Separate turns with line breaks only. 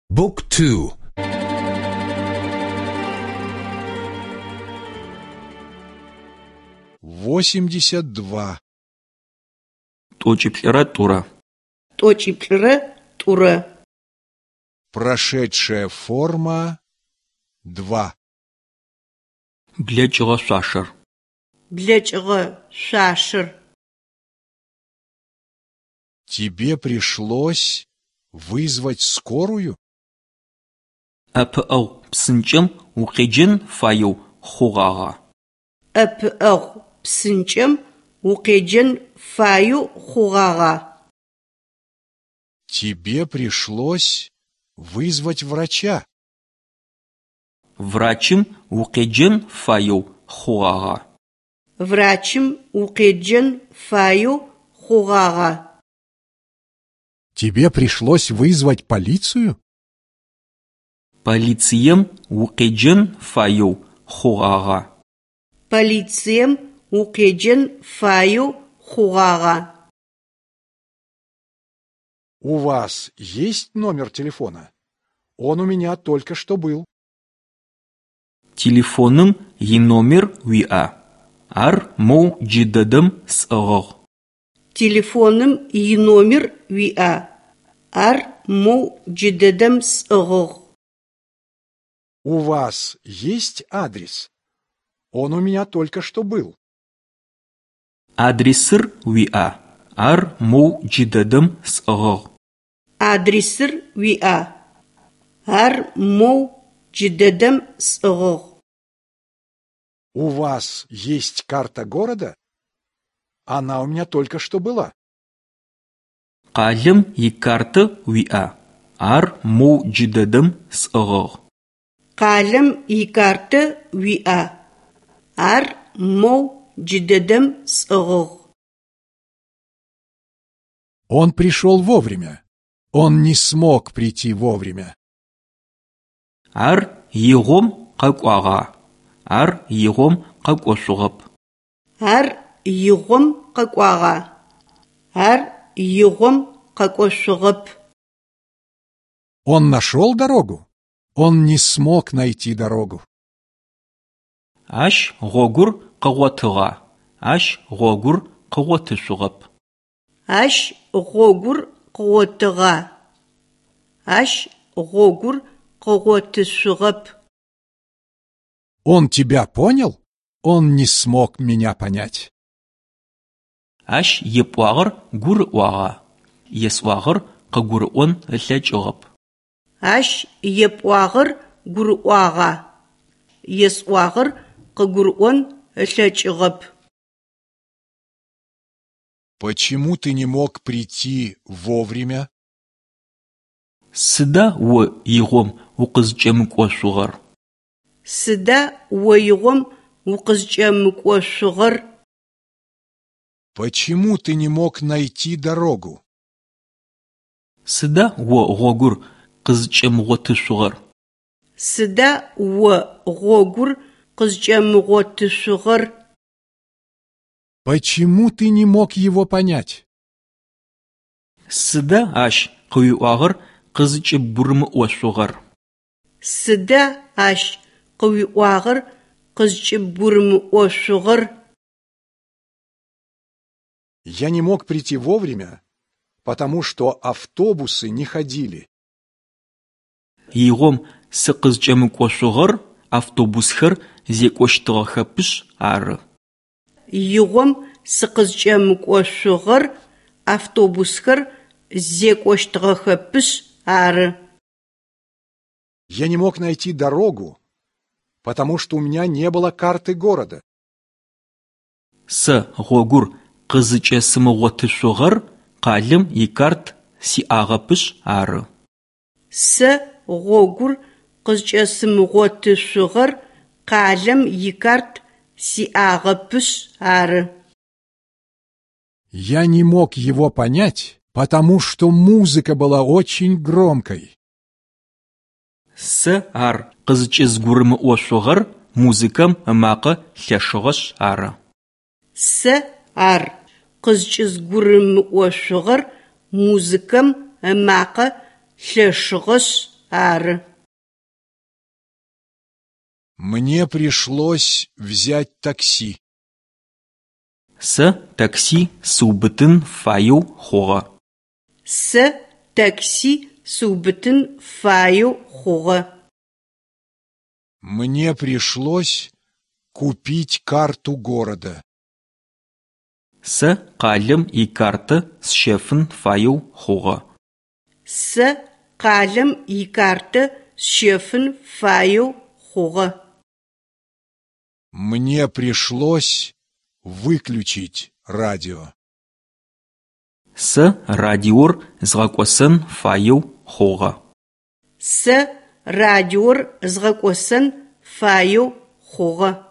Book 2.
82.
Тӏокӏиплӏырэ тӏурэ.
Тӏокӏиплӏырэ тӏурэ.
Прошедшая форма 2.
Блэкӏыгъэ шъуашэр.
Блэкӏыгъэ шъуашэр.
Тебе пришлось вызвать скорую?
ӏэпыӏэгъу псынкӏэм укъеджэн фаеу хъугъагъа?
ӏэпыӏэгъу псынкӏэм укъеджэн фаеу хъугъагъа?
Тебе пришлось вызвать врача?
Врачым укъеджэн фаеу хъугъагъа?
Врачым укъеджэн фаеу хъугъагъа?
Тебе пришлось вызвать полицию?
Полицием укъеджэн фаеу хъугъагъа?
Полицием укъеджэн фаеу хъугъагъа?
У вас есть номер телефона? Он у меня только что был.
Телефоным иномер уиӏа? Ар моу джыдэдэм сӏыгъыгъ.
Телефоным иномер уиӏа? Ар моу джыдэдэм сӏыгъыгъ.
У вас есть адрес? Он у меня только что был.
Адресыр уиӏа? Ар моу джыдэдэм сӏыгъыгъ.
Адресыр уиӏа? Ар моу джыдэдэм сӏыгъыгъ.
У вас есть карта города? Она у меня только что была.
Къалэм икарта уиӏа? Ар моу джыдэдэм сӏыгъыгъ.
Къалэм икарта уиӏа? Ар моу джыдэдэм сӏыгъыгъ.
Он пришел вовремя. Он не смог прийти вовремя.
Ар игъом къэкӏуагъа? Ар игъом къэкӏошъугъэп.
Ар игъом къэкӏуагъа? Ар игъом къэкӏошъугъэп.
Он нашел дорогу? Он не смог найти дорогу.
Ащ гъогур къыгъотыгъа? Ащ гъогур къыгъотышъугъэп.
Ащ гъогур къыгъотыгъа? Ащ гъогур къыгъотышъугъэп.
Он тебя понял? Он не смог меня понять.
Ащ епӏуагъэр гурыӏуагъа? Есӏуагъэр къыгурыӏон ылъэкӏыгъэп.
Ащ епӏуагъэр гурыӏуагъа? Есӏуагъэр къыгурыӏон ылъэкӏыгъэп.
Почему ты не мог прийти вовремя?
Сыда о игъом укъызкӏэмыкӏошъугъэр?
Сыда о игъом укъызкӏэмыкӏошъугъэр?
Почему ты не мог найти дорогу?
Сыда о гъогур къызкӏэмыгъотышъугъэр?
Сыда о гъогур къызкӏэмыгъотышъугъэр?
Почему ты не мог его понять?
Сыда ащ къыуиӏуагъэр къызкӏыбурымыӏошъугъэр?
Сыда ащ къыуиӏуагъэр къызкӏыбурымыӏошъугъэр?
Я не мог прийти вовремя, потому что автобусы не ходили.
Игъом сыкъызкӏэмыкӏошъугъэр автобусхэр зекӏощтыгъэхэпышъ ары.
Игъом сыкъызкӏэмыкӏошъугъэр автобусхэр зекӏощтыгъэхэпышъ ары.
Я не мог найти дорогу, потому что у меня не было карты города.
Сэ гъогур къызыкӏэсымыгъотышъугъэр къалэм икарт сиӏагъэпышъ ары.
Сэ гъогур къызкӏэсымыгъотышъугъэр къалэм икарт сиӏагъэпышъ ары.
Я не мог его понять, потому что музыка была очень громкой.
Сэ ар къызыкӏызгурымыӏошъугъэр музыкэм ымакъэ лъэшыгъэшъ ары.
Сэ ар къызкӏызгурымыӏошъугъэр музыкэм ымакъэ лъэшыгъэшъ ары.
Мне пришлось взять такси.
Сэ такси сыубытын фаеу хъугъэ.
Сэ такси сыубытын фаеу хъугъэ.
Мне пришлось купить карту города.
Сэ къалэм икартэ сщэфын фаеу хъугъэ.
Сэ къалэм икартэ сщэфын фаеу хъугъэ.
Мне пришлось выключить радио.
Сэ радиор згъэкӏосэн фаеу хъугъэ.
Сэ радиор згъэкӏосэн фаеу хъугъэ.